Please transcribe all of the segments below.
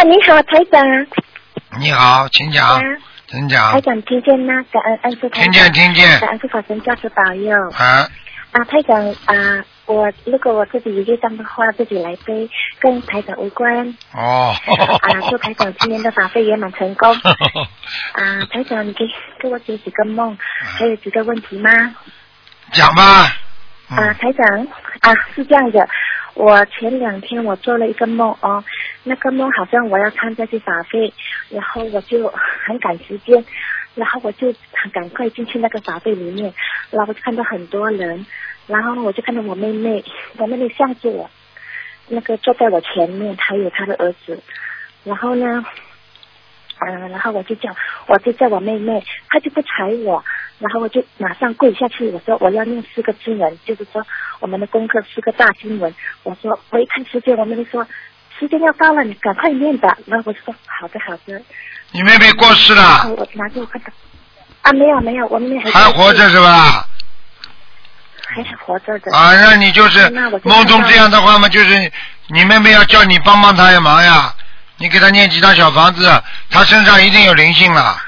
你好，台长。 你好，请讲。请讲。 台长听见吗？感恩恩师台长。 听见。 感恩师法神教师保佑。 啊。 台长如果我自己有业障的话，自己来背，跟台长无关。 哦。 祝台长今年的法会圆满成功。台长，你可以给我解几个梦，还有几个问题吗？ 讲吧。 台长是这样的，我前2天我做了一个梦哦，那个梦好像我要参加去法会，然后我就很赶时间，然后我就很赶快进去那个法会里面，然后我就看到很多人，然后我就看到我妹妹向着我，那个坐在我前面，还有她的儿子，然后呢，然后我就叫我妹妹，她就不睬我，然后我就马上跪下去，我说我要念4个经文，就是说我们的功课4个大经文。我说我一看时间，我妹妹说时间要到了，你赶快念吧。然后我就说好的。 你妹妹过世了？ 我拿给我看到。没有，我妹妹还活着是吧？ 还是活着的。 那你就是梦中这样的话嘛，就是你妹妹要叫你帮她的忙呀，你给她念几张小房子，她身上一定有灵性了。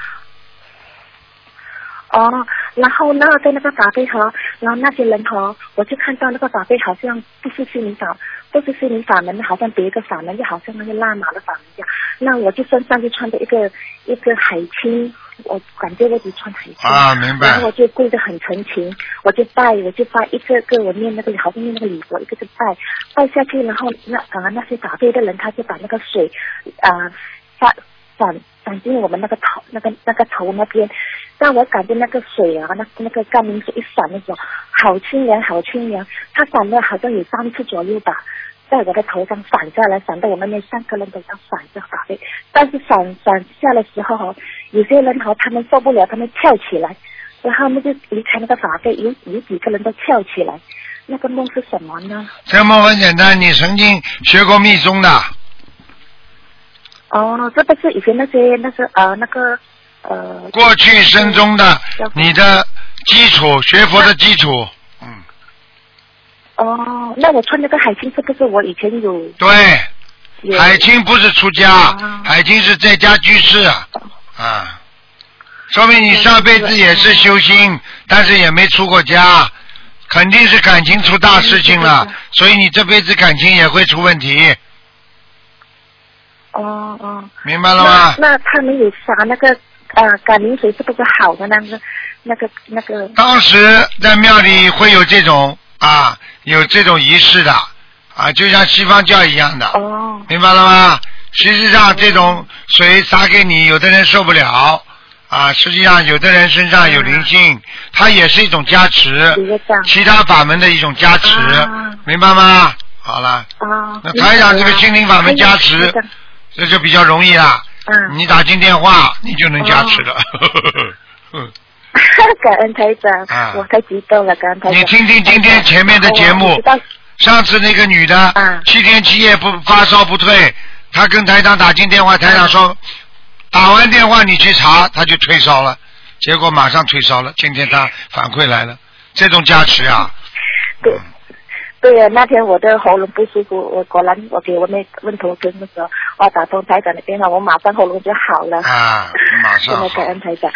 然后呢，在那个法会然后那些人我就看到那个法会好像不是心灵法门，好像别一个法门，就好像那个拉玛的法门一样。那我就身上就穿着一个海青，我感觉我只穿海青。 明白。 然后我就跪得很纯情，我就拜一个我念那个好像念那个礼佛，一个就拜下去，然后那些法会的人他就把那个水闪进我们那个头那边，但我感觉那个水那个甘霖水一闪的时候，好清凉，它闪了好像有3次左右吧，在我的头上闪下来，闪到我们那3个人都要闪着法会，但是闪下的时候有些人他们受不了，他们跳起来，然后他们就离开那个法会，有几个人都跳起来。那个梦是什么呢？ 这个梦很简单，你曾经学过密宗的。 这不是以前那个过去生中的你的基础，学佛的基础。 那我穿那个海青是不是我以前有？ 对，海青不是出家，海青是在家居士说明你上辈子也是修心，但是也没出过家，肯定是感情出大事情了，所以你这辈子感情也会出问题。明白了吗？ 那他们有洒那个甘霖水是不是好的那个？ 当时在庙里会有这种有这种仪式的就像西方教一样的。明白了吗？实际上这种水洒给你，有的人受不了实际上有的人身上有灵性，它也是一种加持，其他法门的一种加持，明白吗？好了。那台长这个心灵法门加持。这就比较容易了。你打进电话你就能加持了。 感恩台长，我太激动了，感恩台长。 你听听今天前面的节目，上次那个女的7天7夜不发烧不退，她跟台长打进电话，台长说打完电话你去查，她就退烧了，结果马上退烧了，今天她反馈来了，这种加持对啊，那天我的喉咙不舒服，我果然我给我妹问头根的时候，我打通台长的电话，我马上喉咙就好了。 马上。 真的感恩台长。